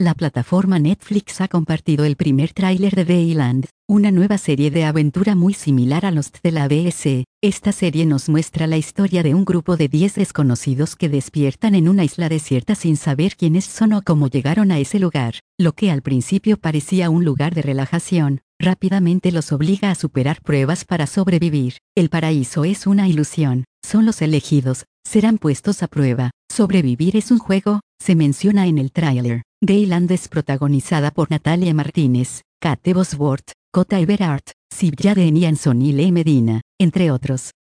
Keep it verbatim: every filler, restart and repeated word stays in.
La plataforma Netflix ha compartido el primer tráiler de Dayland, una nueva serie de aventura muy similar a Lost de la B S. Esta serie nos muestra la historia de un grupo de diez desconocidos que despiertan en una isla desierta sin saber quiénes son o cómo llegaron a ese lugar. Lo que al principio parecía un lugar de relajación, rápidamente los obliga a superar pruebas para sobrevivir. El paraíso es una ilusión, son los elegidos, serán puestos a prueba. Sobrevivir es un juego, se menciona en el tráiler. Dayland es protagonizada por Natalia Martínez, Kate Bosworth, Kota Everhart, Sibjade Enyanson y Lee Medina, entre otros.